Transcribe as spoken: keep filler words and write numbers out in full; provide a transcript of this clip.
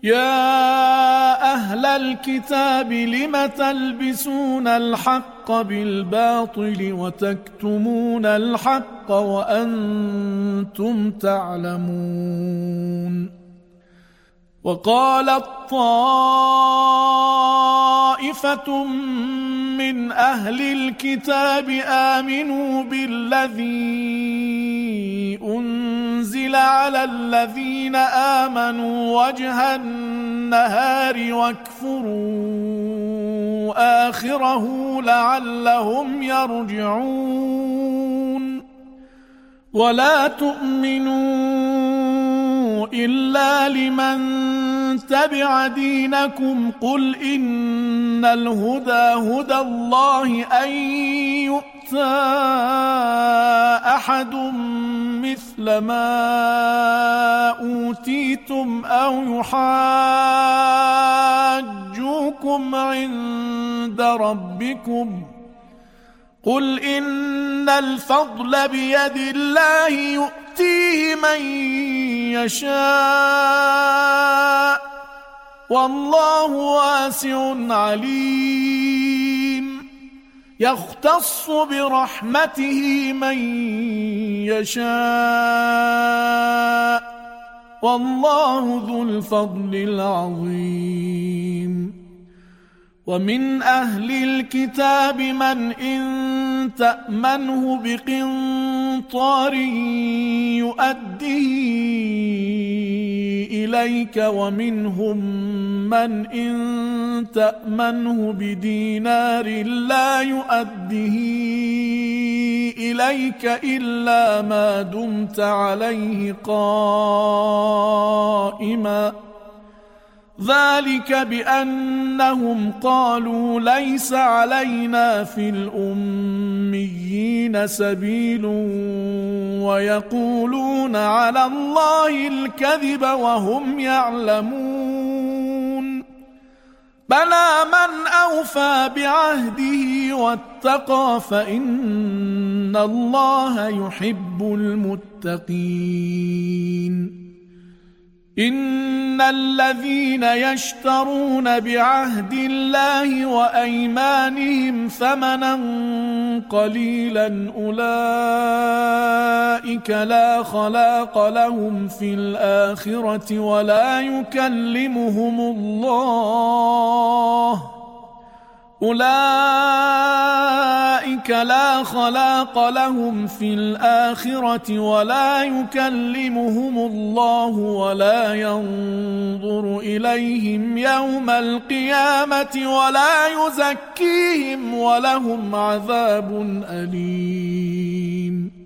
يا أهل الكتاب لم تلبسون الحق بالباطل وتكتمون الحق وأنتم تعلمون. وقالت طائفة من أهل الكتاب آمنوا بالذي أنزل على الذين آمنوا وجه النهار واكفروا آخره لعلهم يرجعون. ولا تؤمنوا إلا لمن تبع دينكم قل إن الهدى هدى الله أن يؤتى أحد مثل ما أوتيتم أو يحاجوكم عند ربكم قل إن الفضل بيد الله يؤتيه من يشاء والله واسع عليم. يختص برحمته من يشاء والله ذو الفضل العظيم. ومن أهل الكتاب من إن تأمنه بقنطار يؤديه إليك ومنهم من إن تأمنه بدينار لا يؤديه إليك إلا ما دمت عليه قائما ذلك بأنهم قالوا ليس علينا في الأميين سبيل ويقولون على الله الكذب وهم يعلمون. بلى من أوفى بعهده واتقى فإن الله يحب المتقين. إن الذين يشترون بعهد الله وأيمانهم ثمنا قليلا أولئك لا خلاق لهم في الآخرة ولا يكلمهم الله أولئك لا خلاق لهم في الآخرة ولا يكلمهم الله ولا ينظر إليهم يوم القيامة ولا يزكيهم ولهم عذاب أليم.